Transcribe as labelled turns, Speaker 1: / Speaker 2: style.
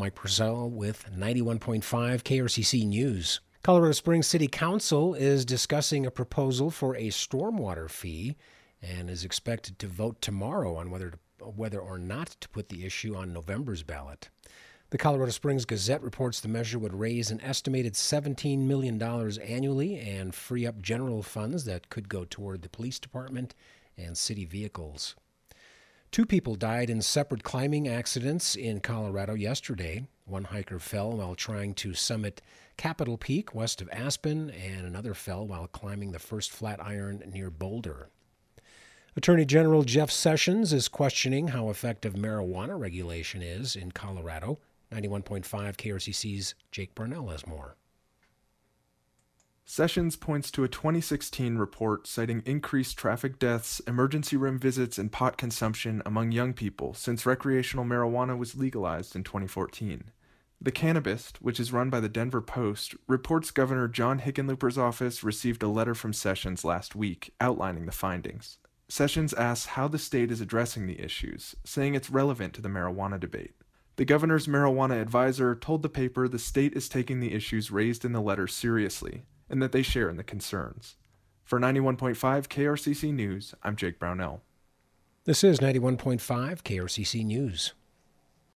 Speaker 1: Mike Purcell with 91.5 KRCC News. Colorado Springs City Council is discussing a proposal for a stormwater fee and is expected to vote tomorrow on whether or not to put the issue on November's ballot. The Colorado Springs Gazette reports the measure would raise an estimated $17 million annually and free up general funds that could go toward the police department and city vehicles. 2 people died in separate climbing accidents in Colorado yesterday. One hiker fell while trying to summit Capitol Peak west of Aspen, and another fell while climbing the first Flatiron near Boulder. Attorney General Jeff Sessions is questioning how effective marijuana regulation is in Colorado. 91.5 KRCC's Jake Barnell has more.
Speaker 2: Sessions points to a 2016 report citing increased traffic deaths, emergency room visits, and pot consumption among young people since recreational marijuana was legalized in 2014. The Cannabist, which is run by the Denver Post, reports Governor John Hickenlooper's office received a letter from Sessions last week outlining the findings. Sessions asks how the state is addressing the issues, saying it's relevant to the marijuana debate. The governor's marijuana advisor told the paper the state is taking the issues raised in the letter seriously, and that they share in the concerns. For 91.5 KRCC News, I'm Jake Brownell.
Speaker 1: This is 91.5 KRCC News.